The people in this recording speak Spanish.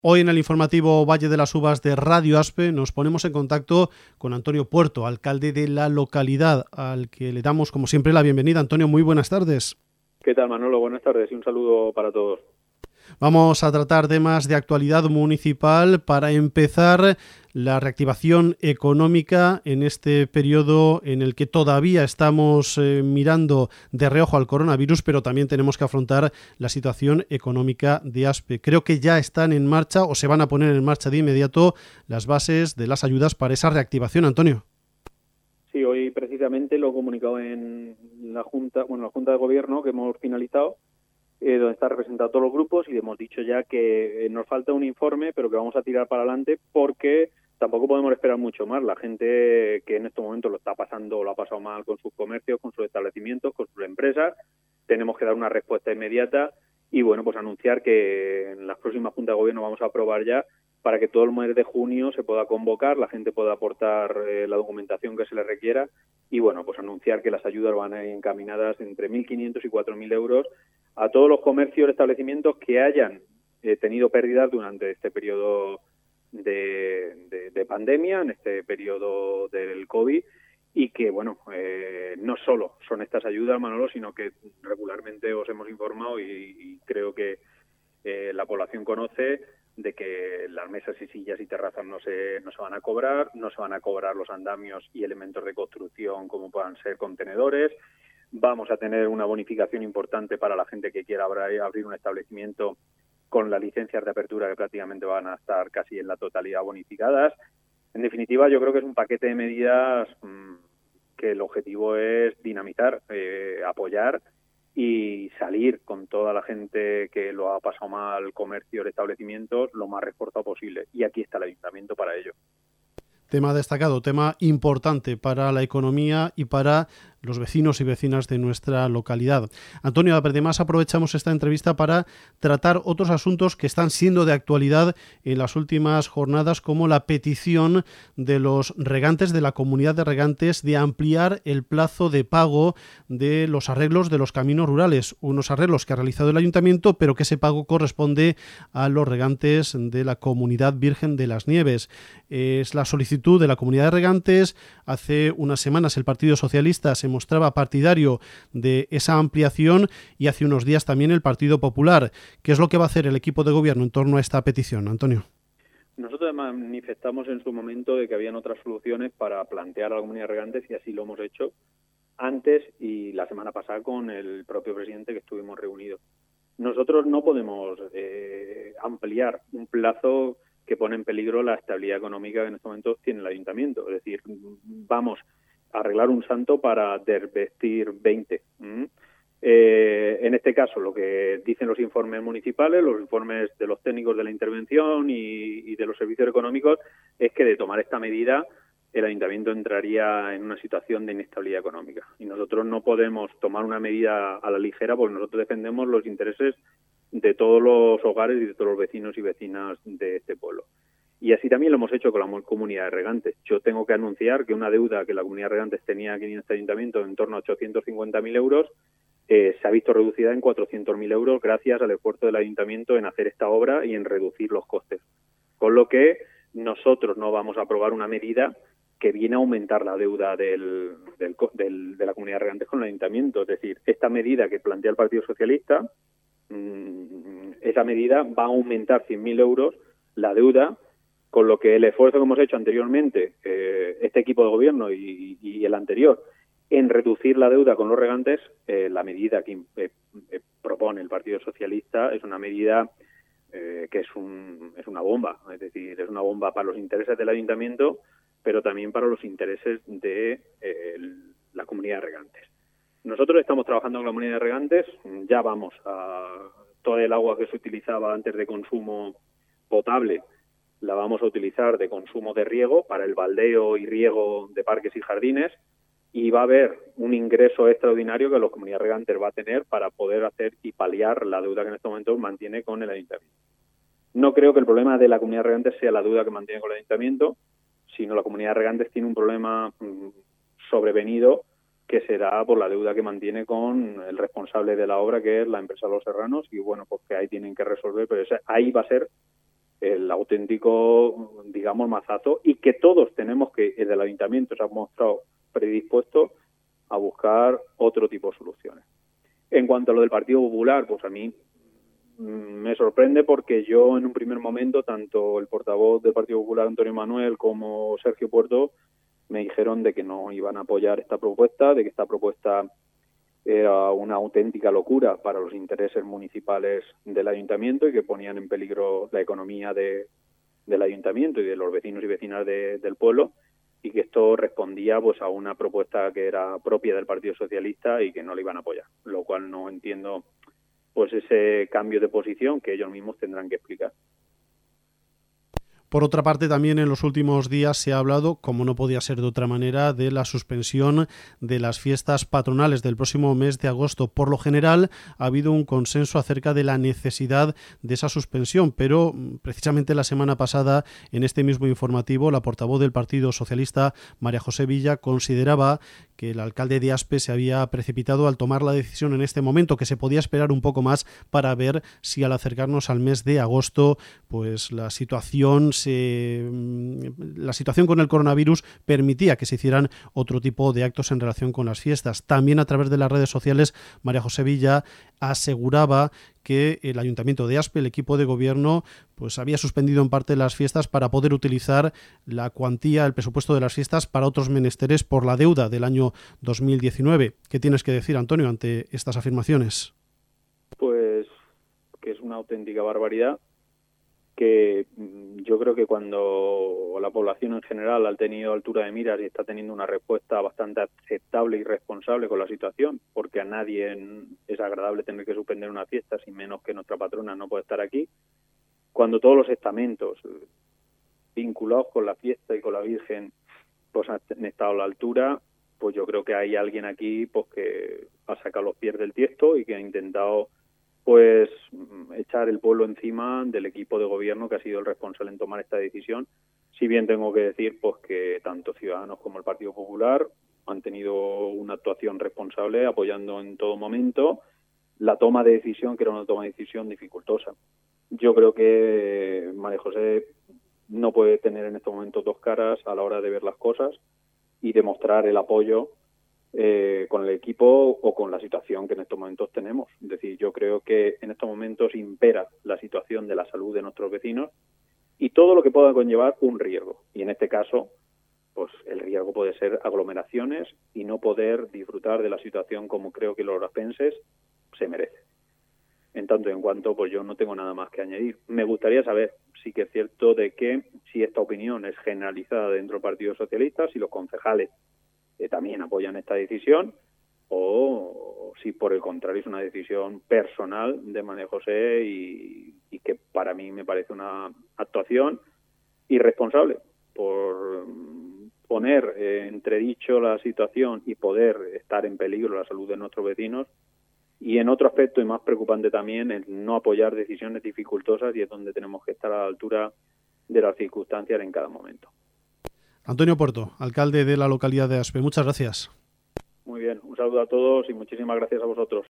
Hoy en el informativo Valle de las Uvas de Radio Aspe nos ponemos en contacto con Antonio Puerto, alcalde de la localidad, al que le damos como siempre la bienvenida. Antonio, muy buenas tardes. ¿Qué tal, Manolo? Buenas tardes y un saludo para todos. Vamos a tratar temas de actualidad municipal. Para empezar, la reactivación económica en este periodo en el que todavía estamos mirando de reojo al coronavirus, pero también tenemos que afrontar la situación económica de Aspe. Creo que ya están en marcha o se van a poner en marcha de inmediato las bases de las ayudas para esa reactivación, Antonio. Sí, hoy precisamente lo he comunicado en la Junta de Gobierno que hemos finalizado, donde está representado todos los grupos, y hemos dicho ya que nos falta un informe, pero que vamos a tirar para adelante porque tampoco podemos esperar mucho más. La gente que en estos momentos lo está pasando o lo ha pasado mal con sus comercios, con sus establecimientos, con sus empresas, tenemos que dar una respuesta inmediata y, bueno, pues anunciar que en las próximas Juntas de Gobierno vamos a aprobar ya para que todo el mes de junio se pueda convocar, la gente pueda aportar la documentación que se le requiera y, bueno, pues anunciar que las ayudas van a ir encaminadas entre 1.500 y 4.000 euros a todos los comercios y establecimientos que hayan tenido pérdidas durante este periodo de pandemia, en este periodo del COVID, y que, bueno, no solo son estas ayudas, Manolo, sino que regularmente os hemos informado y creo que la población conoce de que las mesas y sillas y terrazas no se van a cobrar los andamios y elementos de construcción como puedan ser contenedores. Vamos a tener una bonificación importante para la gente que quiera abrir un establecimiento con las licencias de apertura que prácticamente van a estar casi en la totalidad bonificadas. En definitiva, yo creo que es un paquete de medidas que el objetivo es dinamizar, apoyar y salir con toda la gente que lo ha pasado mal, comercios, establecimientos, lo más reforzado posible. Y aquí está el ayuntamiento para ello. Tema destacado, tema importante para la economía y para los vecinos y vecinas de nuestra localidad. Antonio, además aprovechamos esta entrevista para tratar otros asuntos que están siendo de actualidad en las últimas jornadas, como la petición de los regantes, de la comunidad de regantes, de ampliar el plazo de pago de los arreglos de los caminos rurales, unos arreglos que ha realizado el ayuntamiento, pero que ese pago corresponde a los regantes de la Comunidad Virgen de las Nieves. Es la solicitud de la comunidad de regantes. Hace unas semanas el Partido Socialista se mostraba partidario de esa ampliación y hace unos días también el Partido Popular. ¿Qué es lo que va a hacer el equipo de gobierno en torno a esta petición, Antonio? Nosotros manifestamos en su momento de que habían otras soluciones para plantear a la comunidad de regantes y así lo hemos hecho antes y la semana pasada con el propio presidente que estuvimos reunidos. Nosotros no podemos ampliar un plazo que pone en peligro la estabilidad económica que en este momento tiene el ayuntamiento. Es decir, vamos a arreglar un santo para desvestir 20. En este caso, lo que dicen los informes municipales, los informes de los técnicos de la intervención y de los servicios económicos, es que de tomar esta medida el ayuntamiento entraría en una situación de inestabilidad económica. Y nosotros no podemos tomar una medida a la ligera porque nosotros defendemos los intereses de todos los hogares y de todos los vecinos y vecinas de este pueblo. Y así también lo hemos hecho con la comunidad de regantes. Yo tengo que anunciar que una deuda que la comunidad de regantes tenía aquí en este ayuntamiento en torno a 850.000 euros se ha visto reducida en 400.000 euros gracias al esfuerzo del ayuntamiento en hacer esta obra y en reducir los costes. Con lo que nosotros no vamos a aprobar una medida que viene a aumentar la deuda de la comunidad de regantes con el ayuntamiento. Es decir, esta medida que plantea el Partido Socialista, esa medida va a aumentar 100.000 euros la deuda, con lo que el esfuerzo que hemos hecho anteriormente, este equipo de gobierno y el anterior, en reducir la deuda con los regantes, la medida que propone el Partido Socialista es una medida que es una bomba. Es decir, es una bomba para los intereses del ayuntamiento, pero también para los intereses de la comunidad de regantes. Nosotros estamos trabajando con la comunidad de regantes, ya vamos a toda el agua que se utilizaba antes de consumo potable, la vamos a utilizar de consumo de riego para el baldeo y riego de parques y jardines, y va a haber un ingreso extraordinario que la comunidad de regantes va a tener para poder hacer y paliar la deuda que en este momento mantiene con el ayuntamiento. No creo que el problema de la comunidad de regantes sea la deuda que mantiene con el ayuntamiento, sino la comunidad de regantes tiene un problema sobrevenido que será por la deuda que mantiene con el responsable de la obra, que es la empresa Los Serranos, y bueno, pues que ahí tienen que resolver, pero ahí va a ser el auténtico, digamos, mazazo, y que todos tenemos que, desde el ayuntamiento se ha mostrado predispuesto a buscar otro tipo de soluciones. En cuanto a lo del Partido Popular, pues a mí me sorprende porque yo en un primer momento, tanto el portavoz del Partido Popular, Antonio Manuel, como Sergio Puerto, me dijeron de que no iban a apoyar esta propuesta, de que esta propuesta era una auténtica locura para los intereses municipales del ayuntamiento y que ponían en peligro la economía del ayuntamiento y de los vecinos y vecinas del pueblo, y que esto respondía pues a una propuesta que era propia del Partido Socialista y que no le iban a apoyar, lo cual no entiendo pues ese cambio de posición que ellos mismos tendrán que explicar. Por otra parte, también en los últimos días se ha hablado, como no podía ser de otra manera, de la suspensión de las fiestas patronales del próximo mes de agosto. Por lo general, ha habido un consenso acerca de la necesidad de esa suspensión, pero precisamente la semana pasada, en este mismo informativo, la portavoz del Partido Socialista, María José Villa, consideraba que el alcalde de Aspe se había precipitado al tomar la decisión en este momento, que se podía esperar un poco más para ver si al acercarnos al mes de agosto, pues la situación con el coronavirus permitía que se hicieran otro tipo de actos en relación con las fiestas. También a través de las redes sociales, María José Villa aseguraba que el Ayuntamiento de Aspe, el equipo de gobierno, pues había suspendido en parte las fiestas para poder utilizar la cuantía, el presupuesto de las fiestas para otros menesteres por la deuda del año 2019. ¿Qué tienes que decir, Antonio, ante estas afirmaciones? Pues que es una auténtica barbaridad, que yo creo que cuando la población en general ha tenido altura de miras y está teniendo una respuesta bastante aceptable y responsable con la situación, porque a nadie es agradable tener que suspender una fiesta, sin menos que nuestra patrona no puede estar aquí, cuando todos los estamentos vinculados con la fiesta y con la Virgen pues han estado a la altura, pues yo creo que hay alguien aquí pues que ha sacado los pies del tiesto y que ha intentado pues echar el pueblo encima del equipo de gobierno que ha sido el responsable en tomar esta decisión. Si bien tengo que decir pues que tanto Ciudadanos como el Partido Popular han tenido una actuación responsable, apoyando en todo momento la toma de decisión, que era una toma de decisión dificultosa. Yo creo que María José no puede tener en estos momentos dos caras a la hora de ver las cosas y demostrar el apoyo con el equipo o con la situación que en estos momentos tenemos. Es decir, yo creo que en estos momentos impera la situación de la salud de nuestros vecinos y todo lo que pueda conllevar un riesgo. Y en este caso, pues el riesgo puede ser aglomeraciones y no poder disfrutar de la situación como creo que los aspenses se merecen. En tanto y en cuanto, pues yo no tengo nada más que añadir. Me gustaría saber, sí que es cierto, de que si esta opinión es generalizada dentro del Partido Socialista, si los concejales también apoyan esta decisión, o si por el contrario es una decisión personal de María José y que para mí me parece una actuación irresponsable por poner entredicho la situación y poder estar en peligro la salud de nuestros vecinos. Y en otro aspecto, y más preocupante también, el no apoyar decisiones dificultosas, y es donde tenemos que estar a la altura de las circunstancias en cada momento. Antonio Puerto, alcalde de la localidad de Aspe, muchas gracias. Muy bien, un saludo a todos y muchísimas gracias a vosotros.